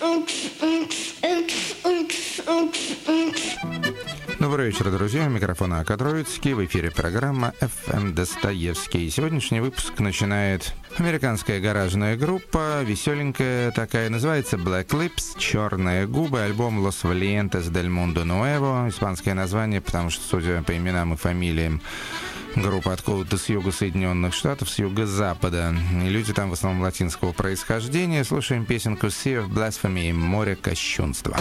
Добрый вечер, друзья. У микрофона Ака Троицкий. В эфире программа FM Достоевский. Сегодняшний выпуск начинает американская гаражная группа, веселенькая такая, называется Black Lips, черные губы, альбом Los Valientes del Mundo Nuevo, испанское название, потому что, судя по именам и фамилиям, группа откуда-то с юга Соединенных Штатов, с юго-запада. И люди там в основном латинского происхождения. Слушаем песенку Sea of Blasphemy, море кощунства.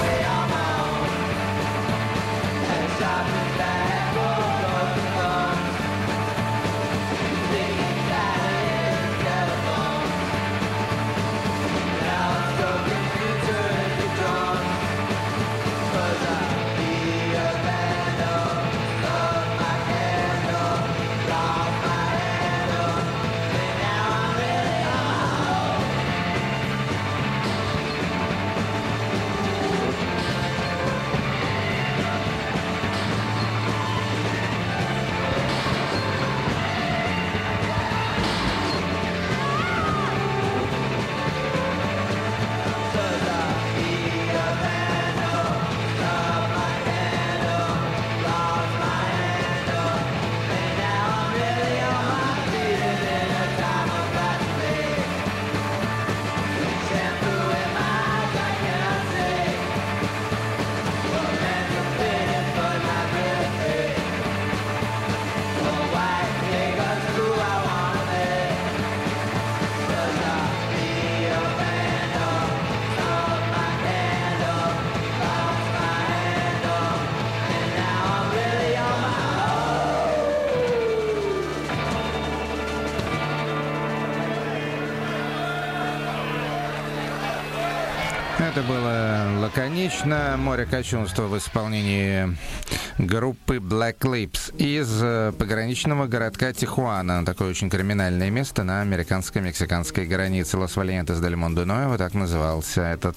Это было лаконично. «Море кощунства» в исполнении группы Black Lips из пограничного городка Тихуана. Такое очень криминальное место на американско-мексиканской границе. Los Valientes del Mundo Nuevo, так назывался этот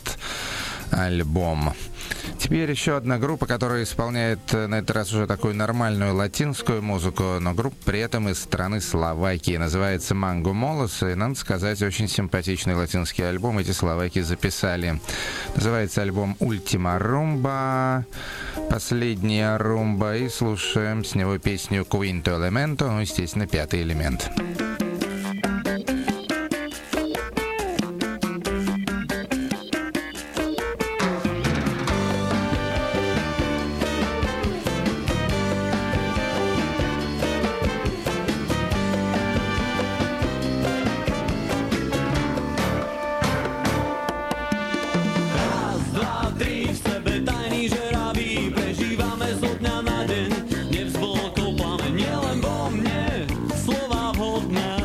альбом. Теперь еще одна группа, которая исполняет на этот раз уже такую нормальную латинскую музыку, но группа при этом из страны Словакии. Называется Mango Molos, и, надо сказать, очень симпатичный латинский альбом эти словаки записали. Называется альбом Ultima Rumba, последняя румба, и слушаем с него песню Quinto Elemento, ну, естественно, пятый элемент. Nevzbol kopám, nielen vo mne slova vhodné.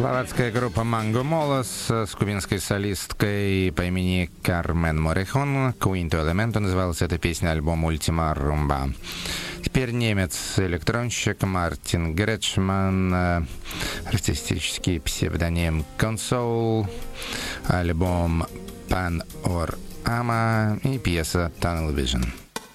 Словацкая группа Mango Molos с кубинской солисткой по имени Кармен Морехон. Quinto Elemento называлась эта песня, альбом Ultima Rumba. Теперь немец-электронщик Мартин Гретшман, артистический псевдоним Console, альбом Pan or Ama и пьеса Tunnel Vision.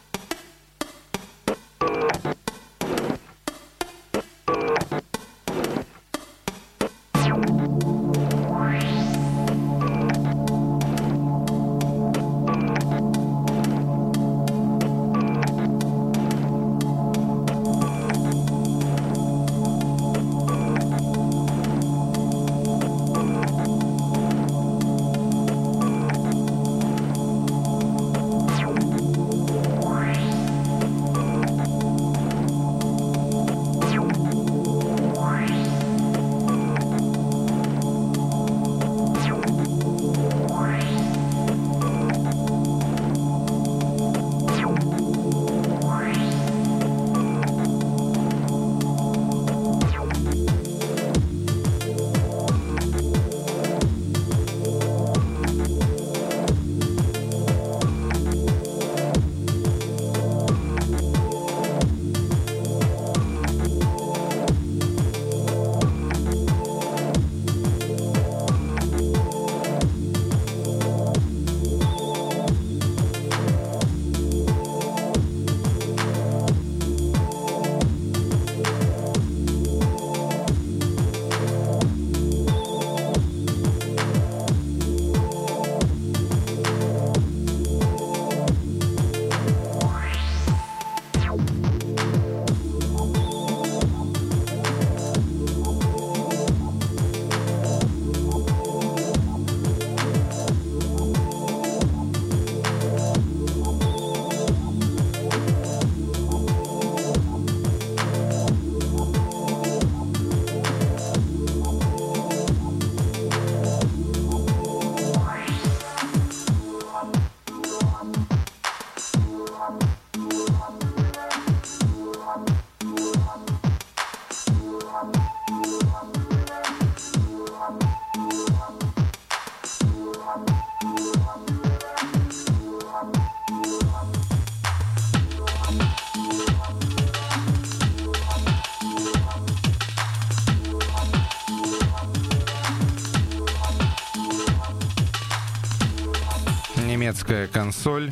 Немецкая консоль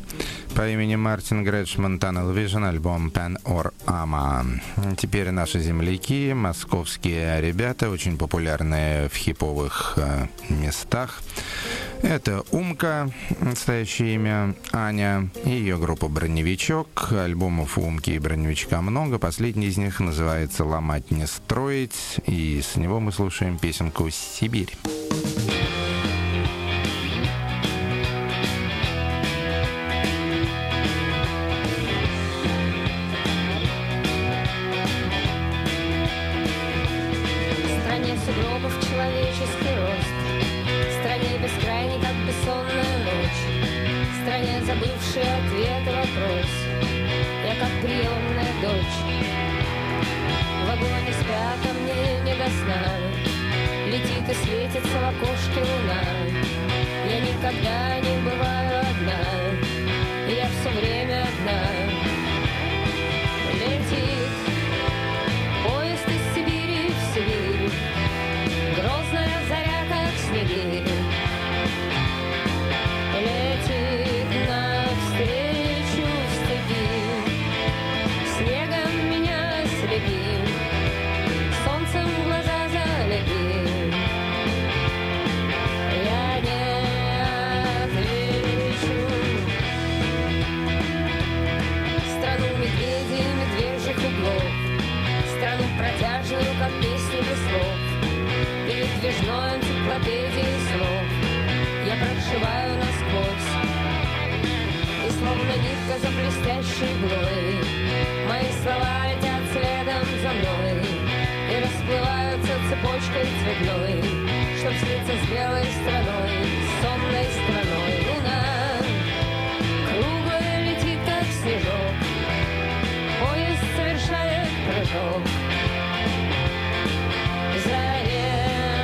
по имени Мартин Гретшман, Tunnel Vision, альбом Pan or Ama. Теперь наши земляки, московские ребята, очень популярные в хиповых местах. Это Умка, настоящее имя Аня, и ее группа «Броневичок». Альбомов у Умки и «Броневичка» много. Последний из них называется «Ломать не строить», и с него мы слушаем песенку «Сибирь». Летит и светится в окошке луна. Я никогда не бываю одна, я все время одна. Летит поезд из Сибири в Сибирь, грозная заря, как снегирь. Летит навстречу в степи, снегом меня слепи, солнцем глаза залепи. Я не отвечу. Страну медведей, медвежьих углов, страну протяжную, как песни без слов, передвижной энциклопедией слов я прошиваю насквозь. И словно нитка за блестящей иглой мои слова летят следом за мной и расплываются цепочкой цветной, чтоб слиться с белой страной, с сонной страной. Луна круглая летит, как снежок, поезд совершает прыжок. Заре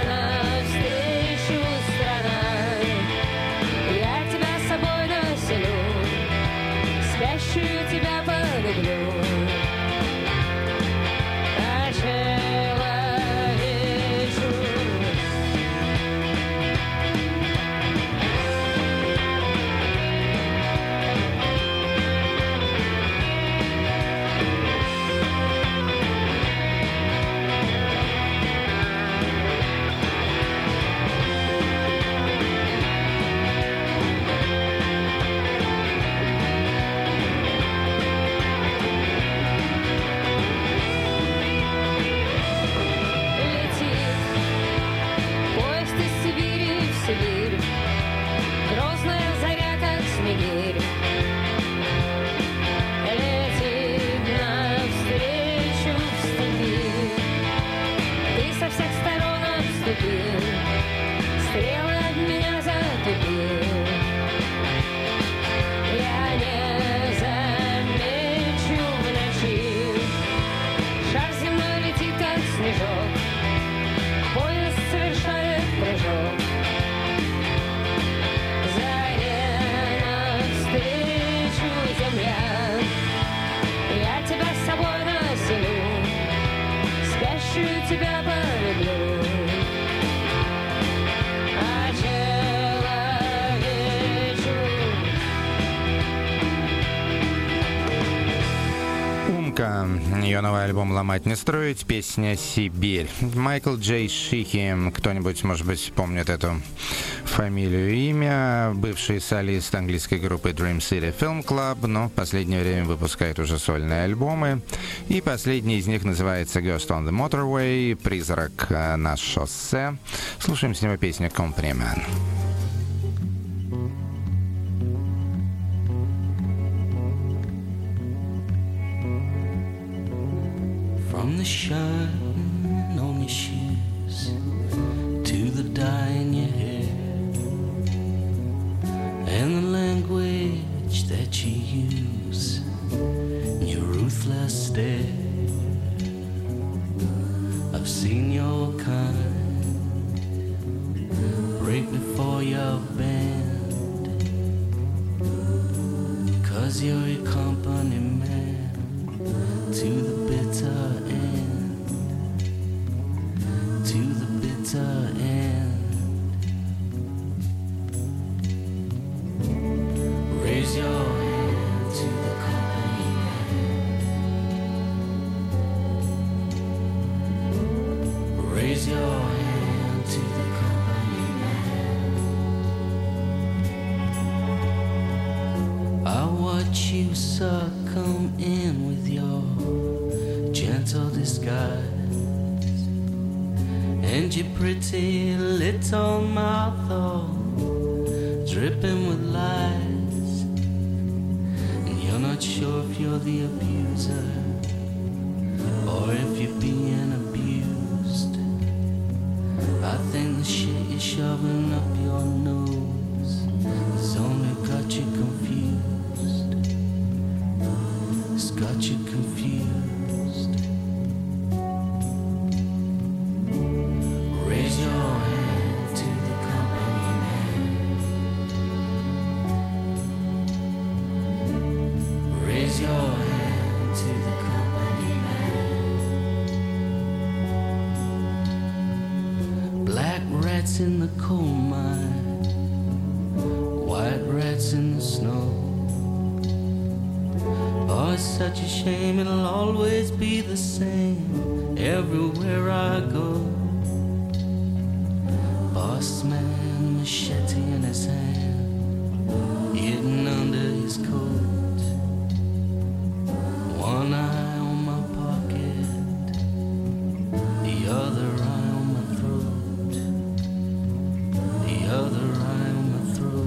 ее новый альбом «Ломать не строить», песня «Сибирь». Майкл Джей Шихи, кто-нибудь, может быть, помнит эту фамилию и имя, бывший солист английской группы Dream City Film Club, но в последнее время выпускает уже сольные альбомы. И последний из них называется Ghost on the Motorway, «Призрак на шоссе». Слушаем с него песню «Company Man». From the shine on your shoes to the dye in your hair and the language that you use in your ruthless stare, I've seen your kind break before your bend, 'cause you're a company man to the bitter end, to the bitter end. Raise your hand to the company man. Raise your hand to the company man. I watch you succumb in with your gentle disguise and your pretty little mouth all dripping with lies, and you're not sure if you're the abuser or if you're being abused. I think the shit you're shoving up your nose has only got you confused. It's got you confused. Raise your hand to the company man. Raise your hand to the company man. Black rats in the coal mine, white rats in the snow. Oh, it's such a shame, it'll always be the same everywhere I go. Boss man, machete in his hand, hidden under his coat. One eye on my pocket, the other eye on my throat, the other eye on my throat.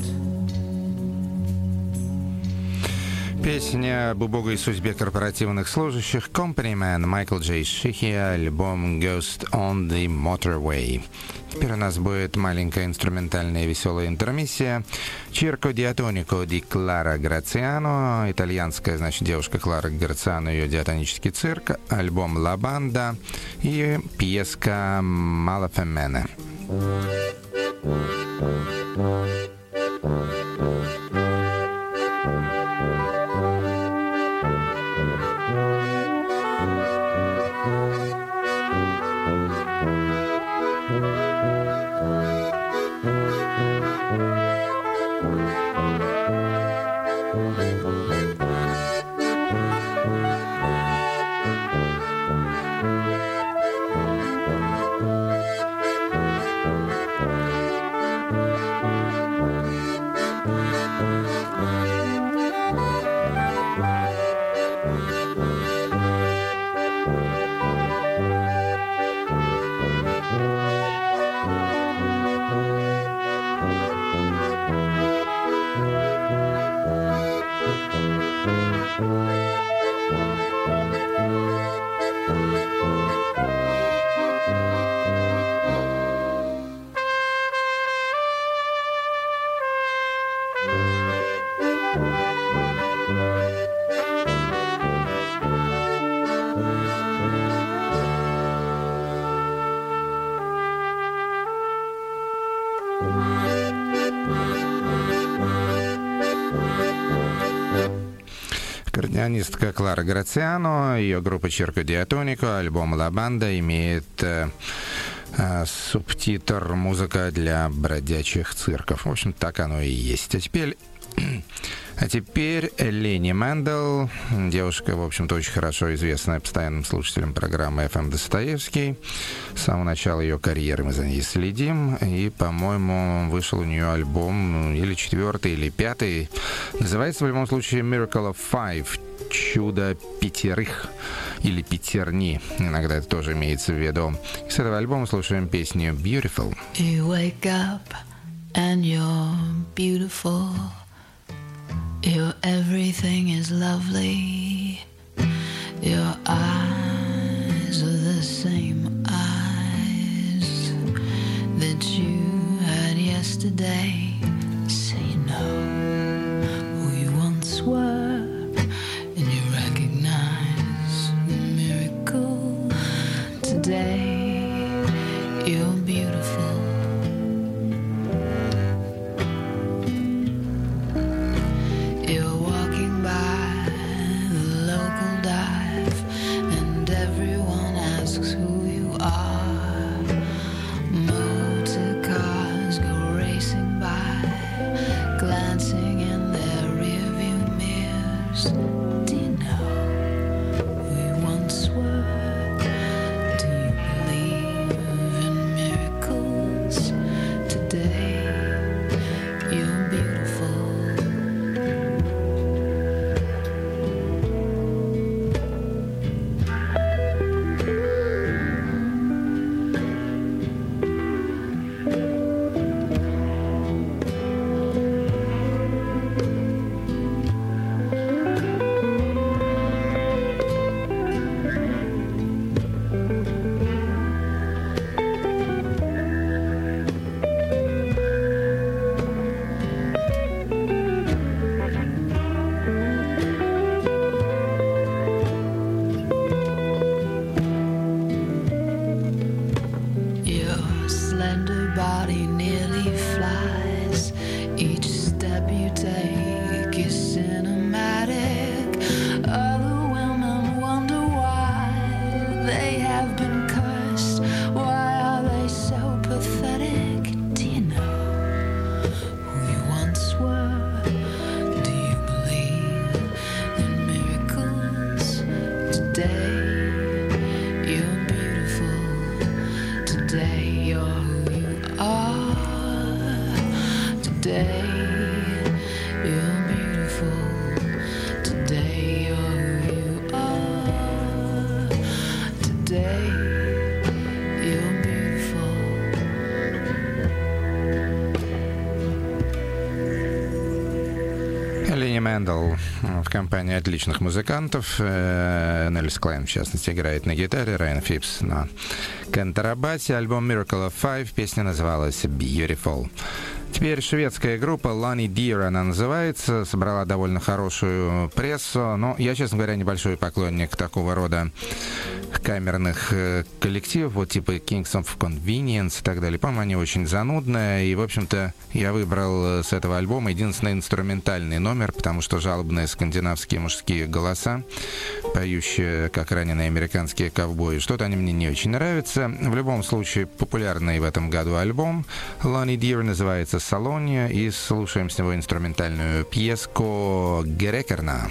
Песня об убогой судьбе корпоративных служащих «Company Man», Майкл Джей Шихи, альбом «Ghost on the Motorway». Теперь у нас будет маленькая инструментальная веселая интермиссия. «Circo Diatonico» di Clara Graziano, итальянская, значит, девушка Клара Грациано, ее диатонический цирк, альбом «La Banda» и пьеска «Malafemmene». Аккордеонистка Клара Грациано, ее группа Circo Diatonico, альбом «La Banda» имеет субтитр «Музыка для бродячих цирков». В общем, так оно и есть. А теперь А теперь Лени Мэндл, девушка, в общем-то, очень хорошо известная постоянным слушателям программы «FM Достоевский». С самого начала ее карьеры мы за ней следим, и, по-моему, вышел у нее альбом или 4-й, или 5-й. Называется, в любом случае, «Miracle of Five», «Чудо пятерых» или «Пятерни», иногда это тоже имеется в виду. И с этого альбома слушаем песню «Beautiful». You wake up and you're beautiful. Your everything is lovely. Your eyes are the same eyes that you had yesterday. So you know who you once were, and you recognize the miracle today. You're beautiful. You're walking by the local dive, and everyone asks who you are. Motor cars go racing by, glancing in their rearview mirrors. Do you know who you once were? Do you believe in miracles today? You're beautiful. Your slender body nearly flies. Each step you take is cinematic. Other women wonder why they have been cursed. Why are they so pathetic? Do you know who you once were? Do you believe in miracles today? You're beautiful. Today you're who you are. Today you're beautiful. Today you're who you are. Today you're beautiful. Лени Мэндл в компании отличных музыкантов. Нельс Клайн, в частности, играет на гитаре, Райан Фипс на контрабасе. Альбом Miracle of Five, песня называлась Beautiful. Теперь шведская группа Lonnie Deer, она называется, собрала довольно хорошую прессу, но я, честно говоря, небольшой поклонник такого рода камерных коллективов, вот типа Kings of Convenience и так далее. По-моему, они очень занудные, и, в общем-то, я выбрал с этого альбома единственный инструментальный номер, потому что жалобные скандинавские мужские голоса, поющие, как раненые американские ковбои, что-то они мне не очень нравятся. В любом случае, популярный в этом году альбом Lonnie Deer называется «Салония», и слушаем с него инструментальную пьеску «Грекерна».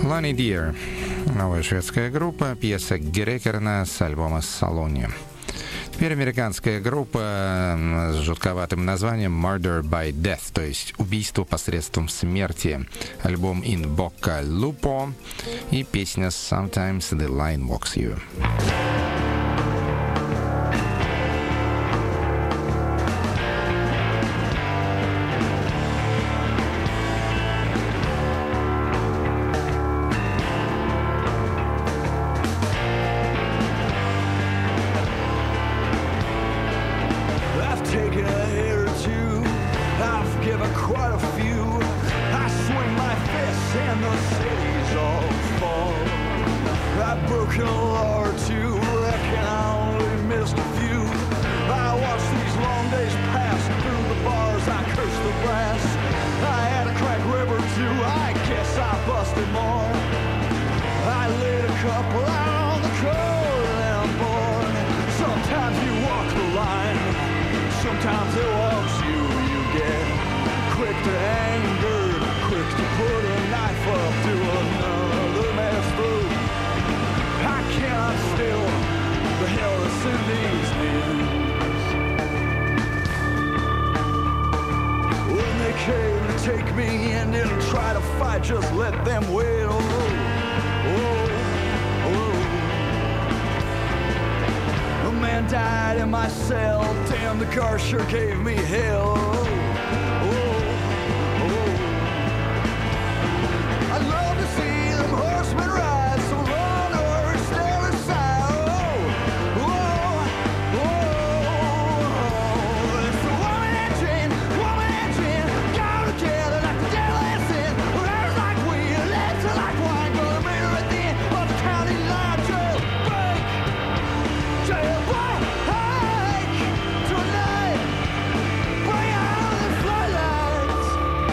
Lonnie Deer. Новая шведская группа, пьеса Грекерна с альбома «Салони». Теперь американская группа с жутковатым названием Murder by Death, то есть убийство посредством смерти. Альбом In Bocca Lupo и песня Sometimes the Line Walks You. Just let them win. A man died in my cell. Damn, the car sure gave me hell. I love to see them horsemen ride, so run or stay aside. It's a woman and gin, go together like the devil and sin. Like wine, gonna meet her at the end of the county line. Jailbreak tonight. Bring out the floodlights.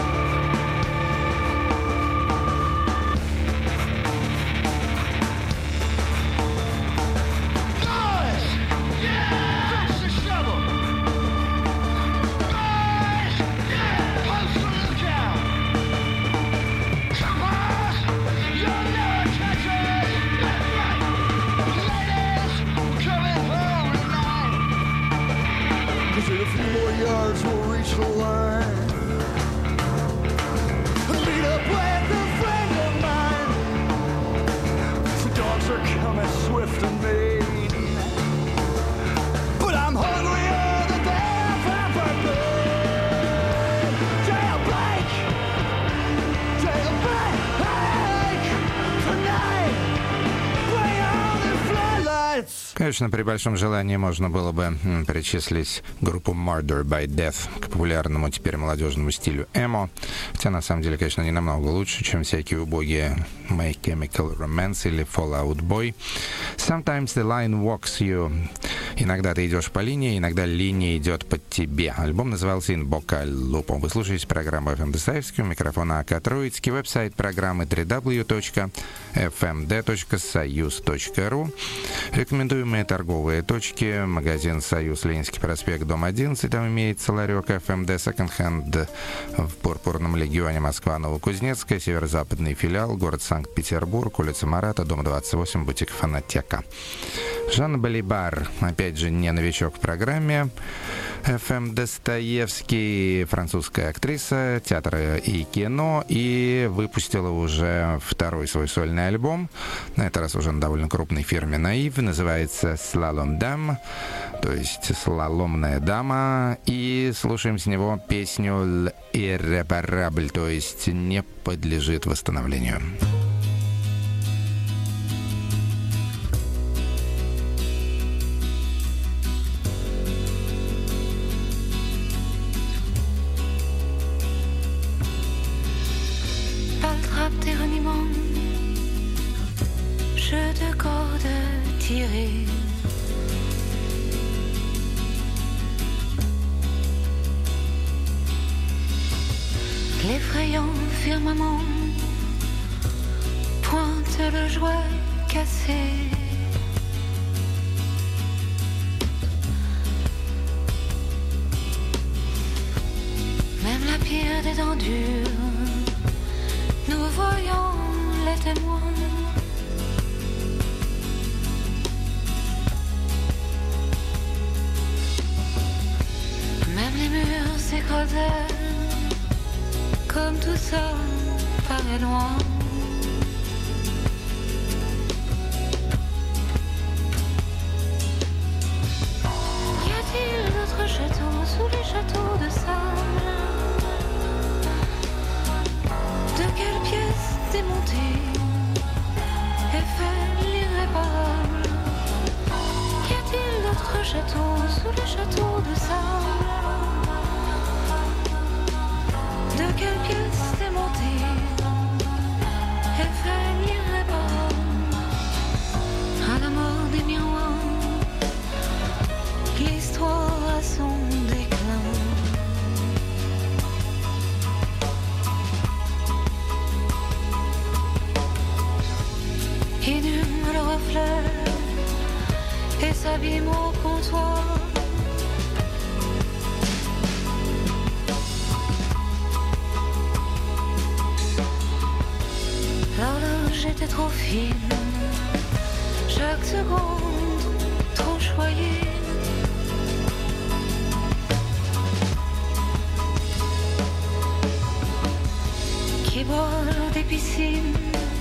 Boys, yeah, fix the shovel. Boys, yeah, post the lookout. Come on. In a few more yards we'll reach the line. Meet up with a friend of mine. The dogs are coming swift and mean, but I'm hungrier than they've ever been. Jailbreak tonight. Bring on the floodlights. Конечно, при большом желании можно было бы причислить группу Murder by Death к популярному теперь молодежному стилю эмо, хотя на самом деле, конечно, не намного лучше, чем всякие убогие My Chemical Romance или Fall Out Boy. Sometimes the line walks you. Иногда ты идешь по линии, иногда линия идет под тебе. Альбом назывался In Bocca Lupo. Вы слушаете программу FM Достоевский, у микрофона АК Троицкий, веб-сайт программы www.fmd.soyuz.ru. Рекомендуемые торговые точки: магазин «Союз», Ленинский проспект, дом 11, там имеется ларек FMD Second Hand в Пурпурном легионе, Москва, Новокузнецкая, северо-западный филиал, город Санкт-Петербург, улица Марата, дом 28, бутик «Фонотека». Жан Балибар, опять же, не новичок в программе. Ф.М. Достоевский, французская актриса театра и кино, и выпустила уже второй свой сольный альбом, на этот раз уже на довольно крупной фирме «Наив», называется «Slalom Dame», то есть «Слаломная дама», и слушаем с него песню «L'Irréparable», то есть «Не подлежит восстановлению». Jeu de cordes tirées, l'effrayant firmament pointe le joie cassé. Même la pire des dents dures, nous voyons les témoins. Gradelle, comme tout ça paraît loin. Y a-t-il d'autres châteaux sous les châteaux de sable? De quelle pièce démontée est fait l'irréparable? Y a-t-il d'autres châteaux sous les châteaux de sable? De quelle pièce démontée est fait l'irréparable? À la mort des miroirs, l'histoire a son déclin. Et nul le reflet et s'abîme au comptoir. L'horloge était trop fine, chaque seconde trop choyée. Qui boit l'eau des piscines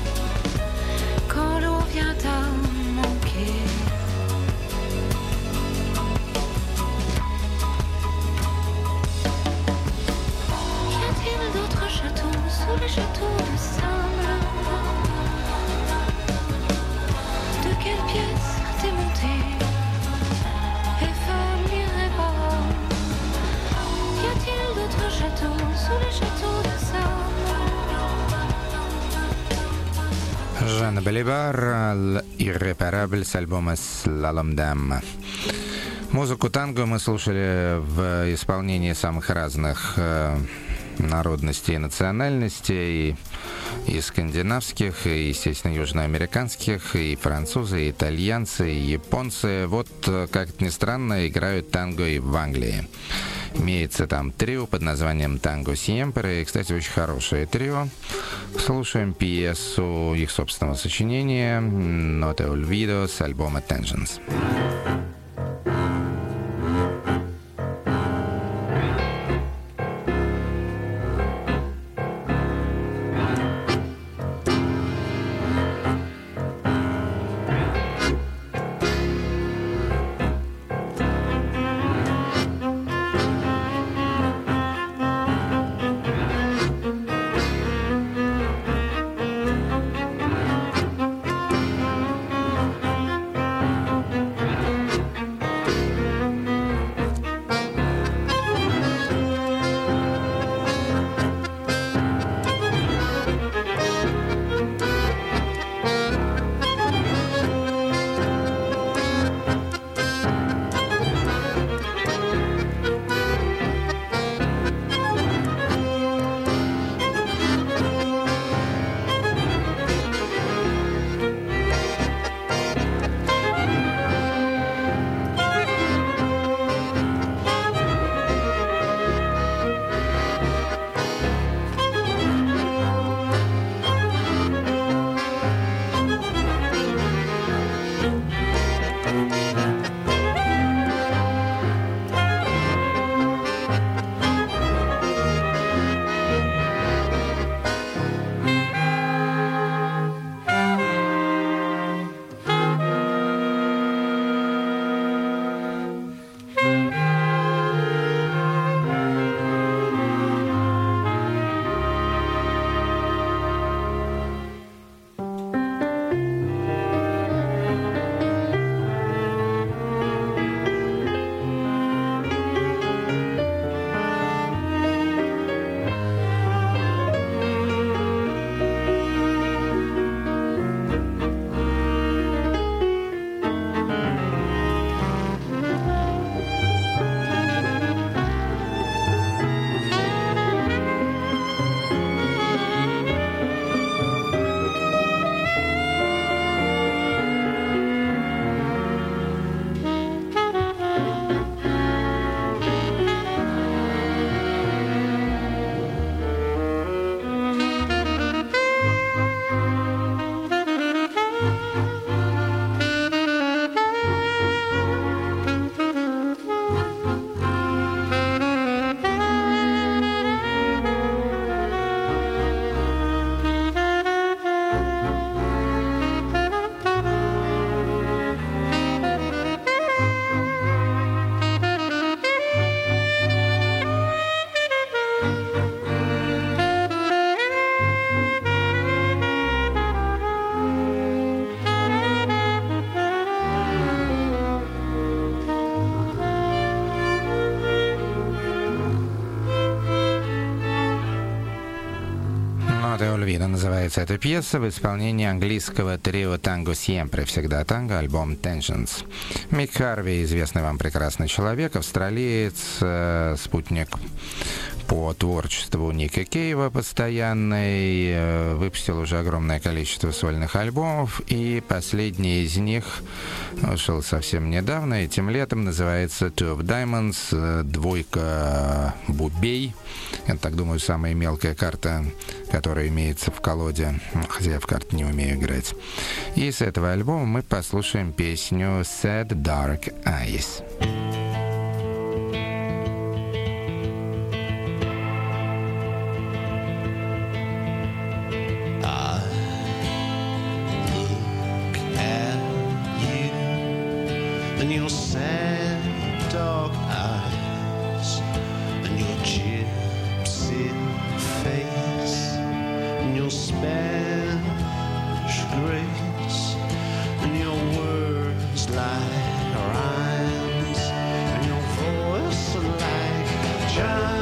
quand l'eau vient à manquer. Y a-t-il d'autres châteaux sous les châteaux de sable? De quelle pièce démontée est fait l'irréparable? Y a-t-il d'autres châteaux sous les châteaux de sable? Жанна Балибар, «Irreparable» с альбома «Slalom Dam». Музыку танго мы слушали в исполнении самых разных народностей и национальностей, и скандинавских, и, естественно, южноамериканских, и французы, и итальянцы, и японцы. Вот, как ни странно, играют танго и в Англии. Имеется там трио под названием «Танго Сиемпре». И, кстати, очень хорошее трио. Слушаем пьесу их собственного сочинения «No te olvido» с альбома «Tensions». «Амадео Ольвида» называется эта пьеса в исполнении английского трио «Танго Сьемпре», всегда танго, альбом «Tensions». Мик Харви, известный вам прекрасный человек, австралиец, спутник по творчеству Ника Кейва постоянный, выпустил уже огромное количество сольных альбомов, и последний из них вышел совсем недавно, этим летом, называется «Two of Diamonds», двойка бубей. Я так думаю, самая мелкая карта, которая имеется в колоде, хотя я в карты не умею играть. И с этого альбома мы послушаем песню «Sad Dark Eyes». And your sad dark eyes, and your gypsy face, and your Spanish grace, and your words like rhymes, and your voice like chimes.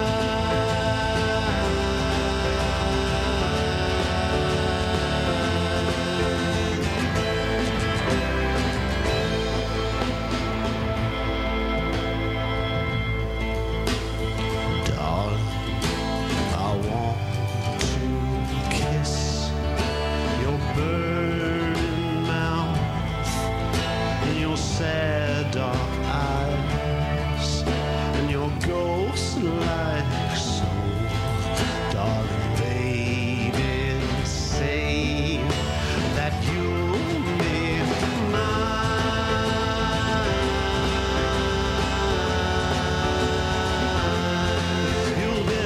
Sad dark eyes and your ghost like soul, darling baby, say that you'll be mine. You'll be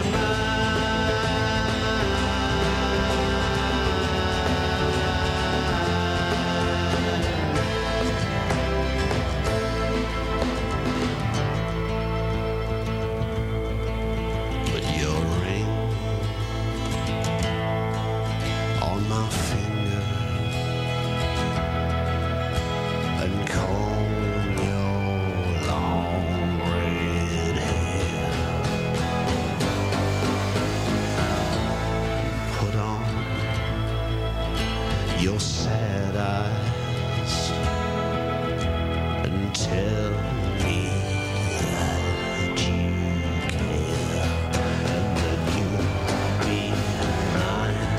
your sad eyes and tell me that you care and that you'll be mine.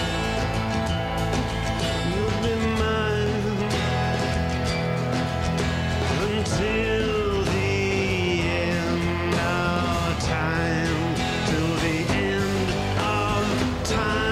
You'll be mine until the end of time, till the end of time.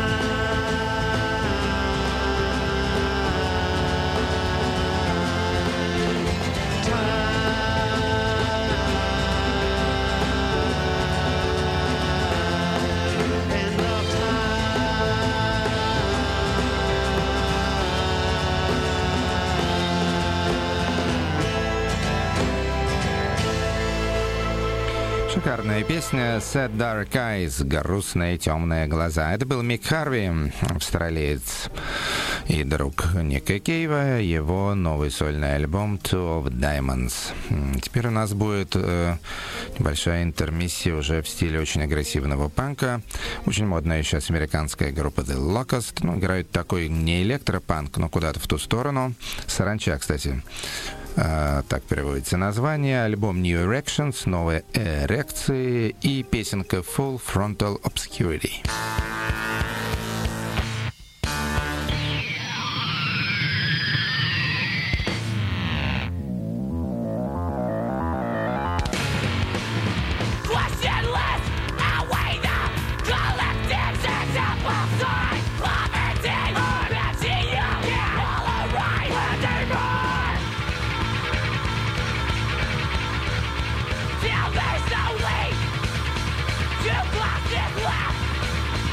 Шикарная песня «Sad Dark Eyes», грустные темные глаза. Это был Мик Харви, австралиец и друг Ника Кейва, его новый сольный альбом «Two of Diamonds». Теперь у нас будет небольшая интермиссия уже в стиле очень агрессивного панка. Очень модная сейчас американская группа The Locust. Ну, играют такой не электропанк, но куда-то в ту сторону. Саранча, кстати. Так переводится название. Альбом New Erections, новые эрекции и песенка Full Frontal Obscurity. Till there's no lead, two glasses left.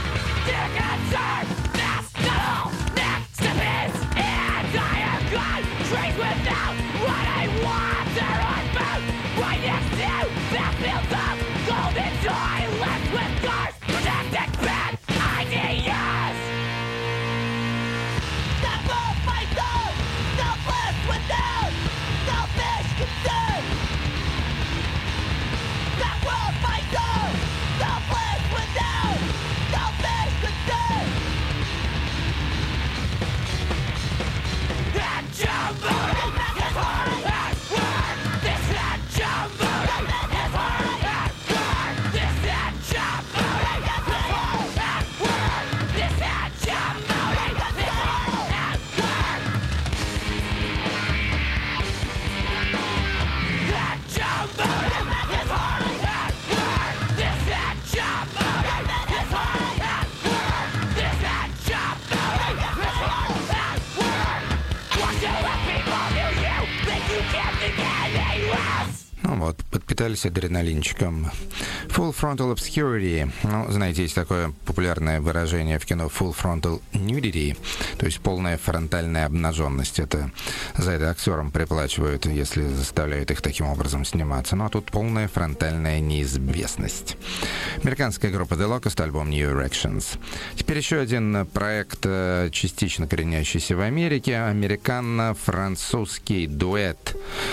вот, подпитались адреналинчиком. Full Frontal Obscurity. Ну, знаете, есть такое популярное выражение в кино Full Frontal Nudity, то есть полная фронтальная обнаженность. Это за это актерам приплачивают, если заставляют их таким образом сниматься. Ну, а тут полная фронтальная неизвестность. Американская группа The Locust, альбом New Erections. Теперь еще один проект, частично коренящийся в Америке. Американо-французский дуэт.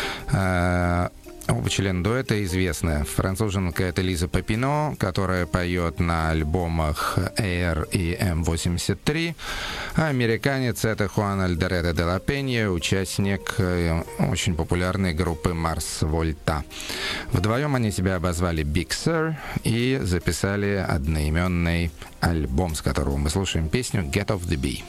Оба члена дуэта известны. Француженка — это Лиза Папино, которая поет на альбомах Air и M83. А американец — это Хуан Альдередо де ла Пенья, участник очень популярной группы Марс Вольта. Вдвоем они себя обозвали Big Sur и записали одноименный альбом, с которого мы слушаем песню Get Off the Bee.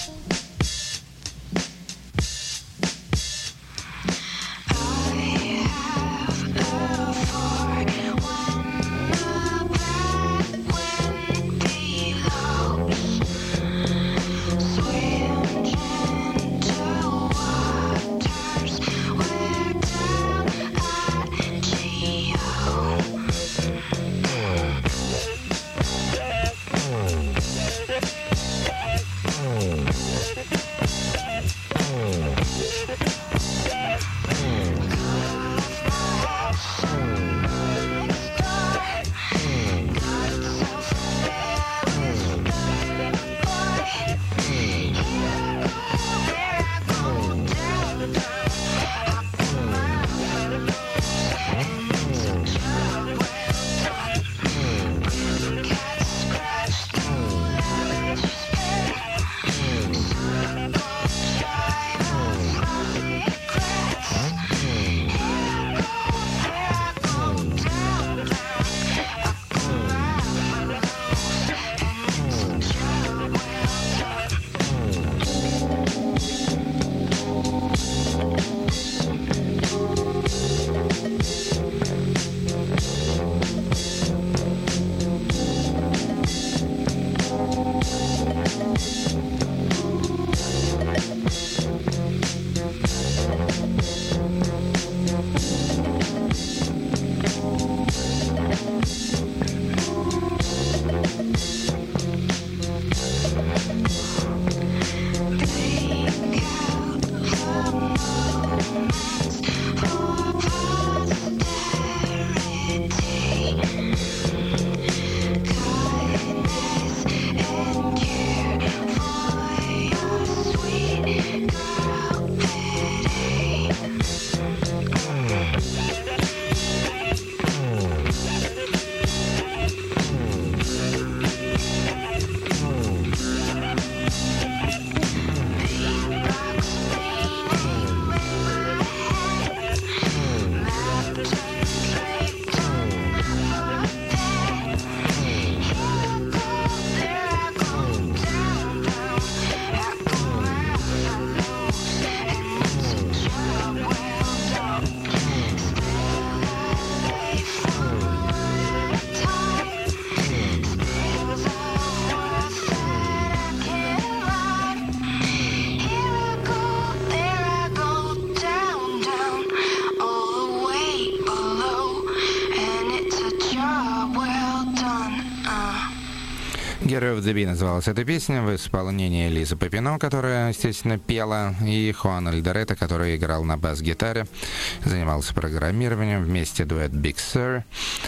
Hero of the Bee называлась эта песня в исполнении Лизы Папино, которая, естественно, пела, и Хуан Альдередо, который играл на бас-гитаре, занимался программированием, вместе дуэт Big Sur.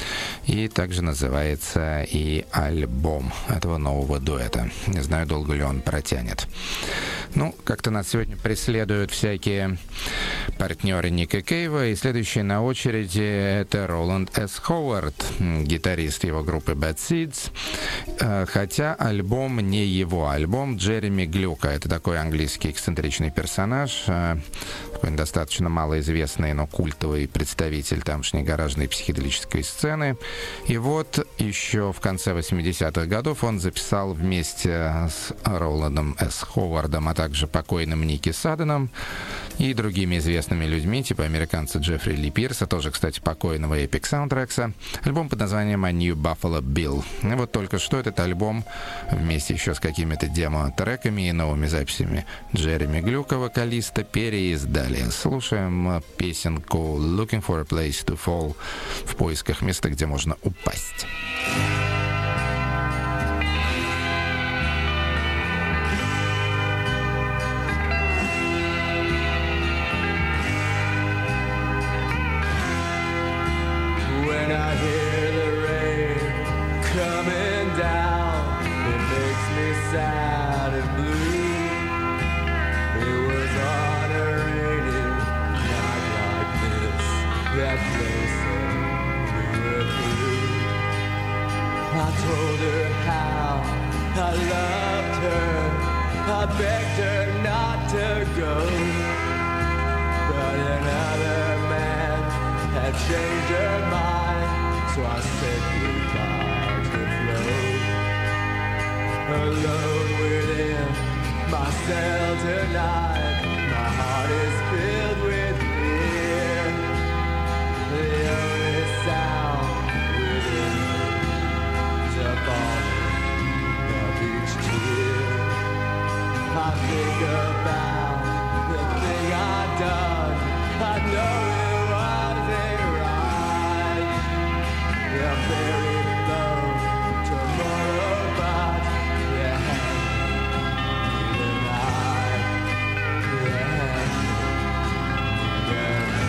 И также называется и альбом этого нового дуэта. Не знаю, долго ли он протянет. Ну, как-то нас сегодня преследуют всякие партнеры Ника Кейва, и следующий на очереди это Роланд С. Ховард, гитарист его группы Bad Seeds, хотя альбом не его, альбом Джереми Глюка. Это такой английский эксцентричный персонаж, такой достаточно малоизвестный, но культовый представитель тамошней гаражной психоделической сцены. И вот еще в конце 80-х годов он записал вместе с Роландом С. Ховардом, а также покойным Ники Саденом и другими известными людьми, типа американца Джеффри Ли Пирса, тоже, кстати, покойного Epic Soundtracks, альбом под названием «A New Buffalo Bill». И вот только что этот альбом вместе еще с какими-то демо-треками и новыми записями Джереми Глюка, вокалиста, переиздали. Слушаем песенку «Looking for a Place to Fall» в поисках места, где можно упасть. When I hear the rain coming down, it makes me sad and blue. It was on a rainy night like this that they said we were through. I told her how I loved her, I begged her not to go, but another man had changed her mind, so I said goodbye to flow. Alone within myself tonight, my heart is filled with fear. The only sound within me is a falling of each tear. I think about the thing I've done, I know it wasn't right. I'm very low tomorrow, but you have me tonight. You have me tonight.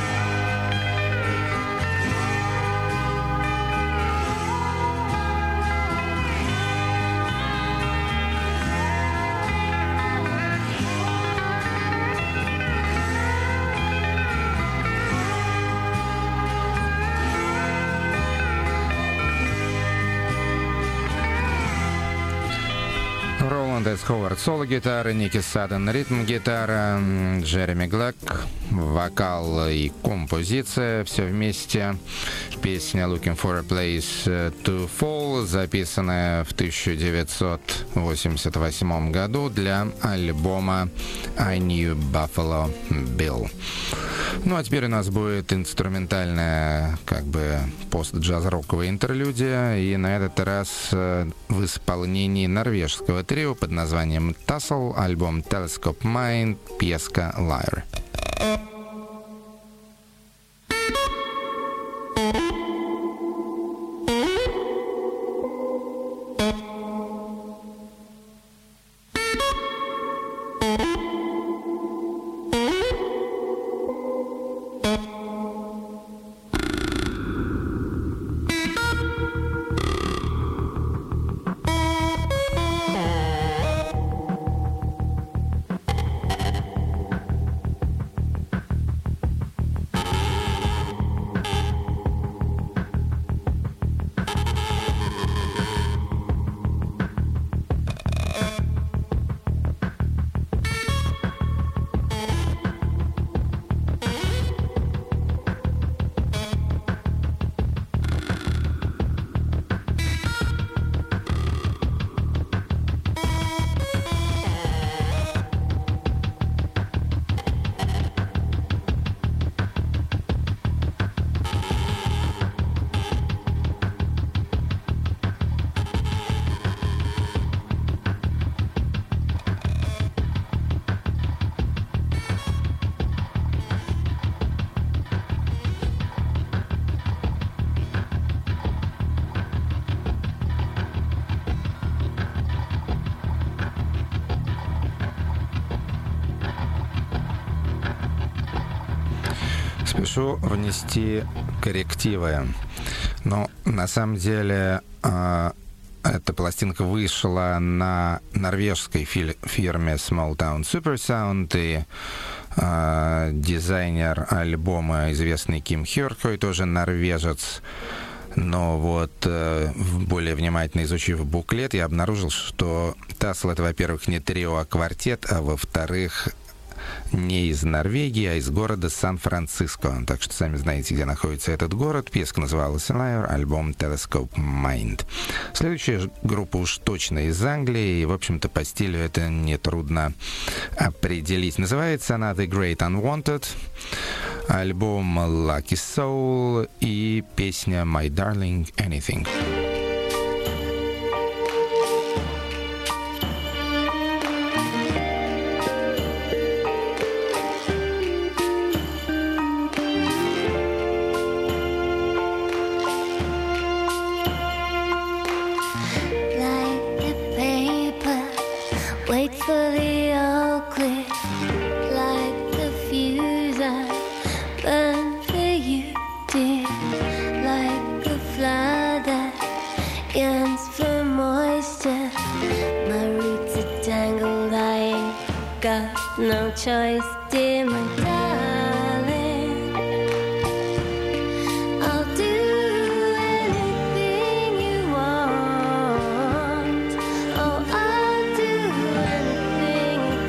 Роланд С. Ховард соло-гитара, Ники Саден ритм-гитара, Джереми Глэк вокал и композиция, все вместе. Песня «Looking for a Place to Fall», записанная в 1988 году для альбома «A New Buffalo Bill». Ну, а теперь у нас будет инструментальная, как бы, пост-джаз-роковая интерлюдия, и на этот раз в исполнении норвежского трио под названием Tassel, альбом Telescope Mind, пьеска Lyre. Спешу внести коррективы. Но на самом деле эта пластинка вышла на норвежской фирме Small Town Supersound, и дизайнер альбома, известный Ким Хёркой, тоже норвежец. Но вот, более внимательно изучив буклет, я обнаружил, что Tassel — это, во-первых, не трио, а квартет, а во-вторых, не из Норвегии, а из города Сан-Франциско. Так что сами знаете, где находится этот город. Песня называлась Liar, альбом Telescope Mind. Следующая группа уж точно из Англии, и, в общем-то, по стилю это нетрудно определить. Называется она The Great Unwanted, альбом Lucky Soul и песня My Darling Anything. Wait for the all clear, like the fuse I burn for you, dear. Like the flower that yearns for moisture. My roots are tangled, I ain't got no choice, dear, my darling. I'll do anything you want. Oh, I'll do anything it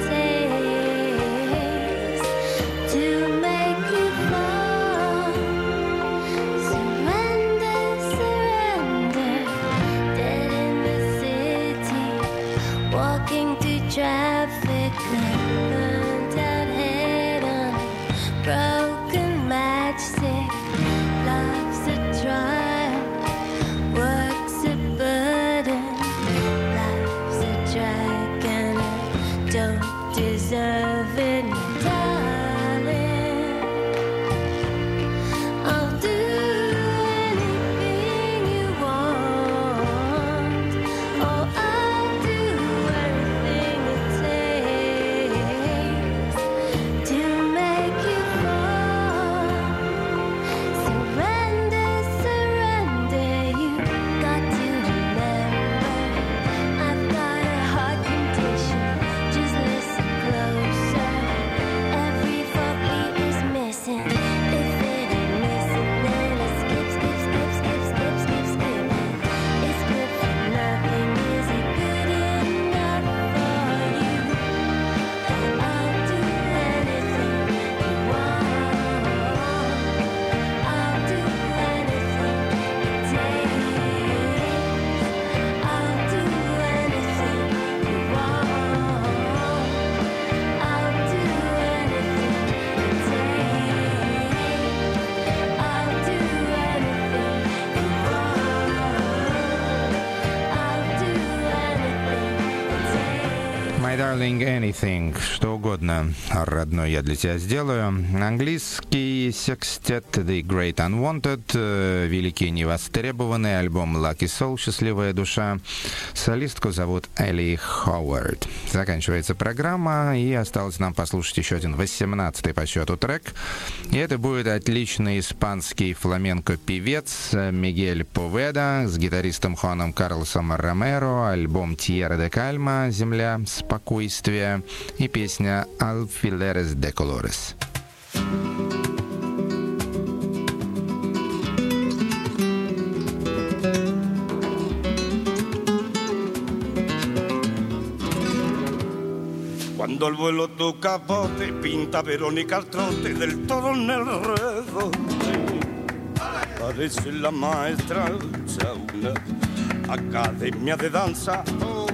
takes to make you fall. Surrender, surrender. Dead in the city, walking through traffic, burnt out head on broken matchstick. Love's a trial, work's a burden. Life's a drag and I don't deserve it, my darling. I'll do anything you want. Oh, I'll do anything it takes to make you fall. Surrender, surrender. You got to remember, I've got a heart condition. Just listen closer. Every 4 beat is missing. If it ain't missing, then it skip, skip, skip, skip, skip, skip, skip. It's good for nothing. Is it good enough for you? I'll do anything you want. I'll do anything it takes. I'll do anything you want. I'll do anything it takes. I'll do anything you want. I'll do anything it takes. My Darling Anything, что угодно, родной, я для тебя сделаю. Английский секстет The Great Unwanted, великий невостребованный, альбом Lucky Soul, счастливая душа. Солистку зовут Элли Ховард. Заканчивается программа, и осталось нам послушать еще один 18-й по счету трек. И это будет отличный испанский фламенко-певец Мигель Поведа с гитаристом Хуаном Карлосом Ромеро, альбом Tierra de Calma, земля спокойствия, и песня Alfileres de Colores. Cuando el vuelo tu capote pinta Verónica al trote del toro en el redote, parece la maestra de una academia de danza,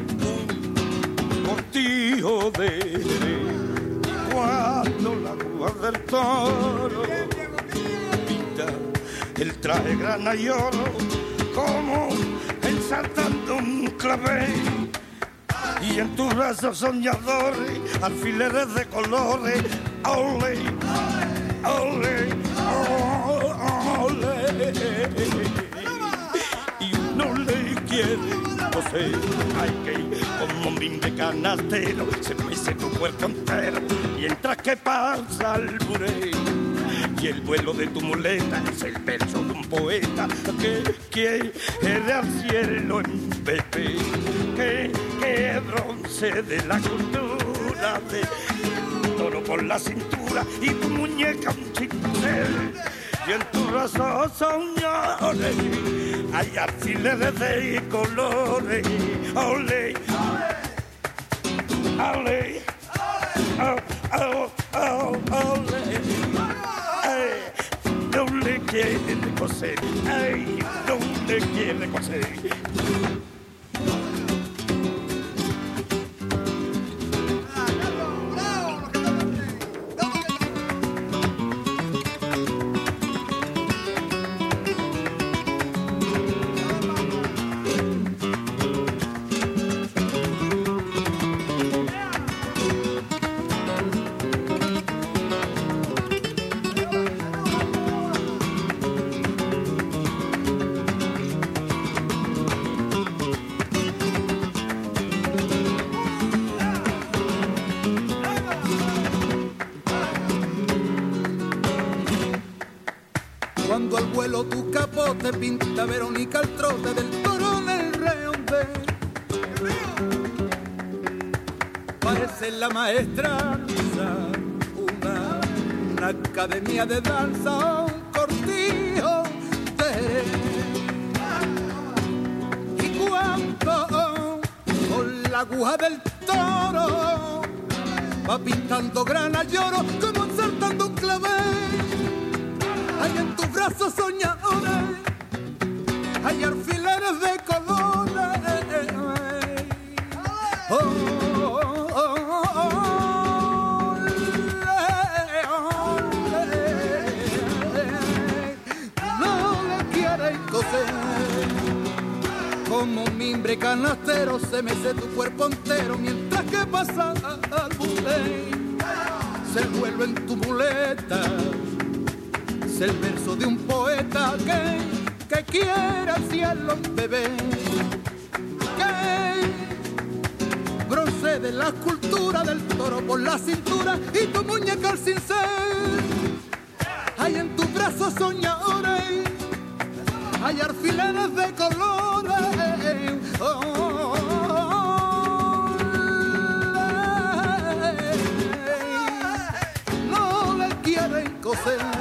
cortijo de cuando la rúa del toro pinta el traje grana y oro como ensartando un clavel. Y en tus brazos soñadores, alfileres de colores, ole, ole, ole. Y uno le quiere poseer, hay que ir como un bimbe canastero, se mece tu cuerpo entero, mientras que pasa el buré. Y el vuelo de tu muleta es el verso de un poeta que quiere al cielo en Pepe, que bronce de la cultura de toro por la cintura y tu muñeca un chincel. Y en tu brazo soñadores hay alfileres de colores. Ole, ole, ole, ole. coser. Ay, ¿dónde quiere coser? Cuando al vuelo tu capote pinta Verónica al trote del toro en el redondel. Parece la maestra una academia de danza, un cortijo de... Y cuando con la aguja del toro va pintando grana lloro como ensartando un clavel. Hay en tus brazos soñadores, hay alfileres de colores. Oh, oh, oh, oh, no le quieren coser. Como mimbre canastero se mece tu cuerpo entero mientras que pasa al bulé. Se vuelve en tu muleta. Es el verso de un poeta que quiere al cielo un bebé, que procede la escultura del toro por la cintura y tu muñeca al cincel. Hay en tus brazos soñadores, hay alfileres de colores. Oh, oh, oh, no le quieren coser.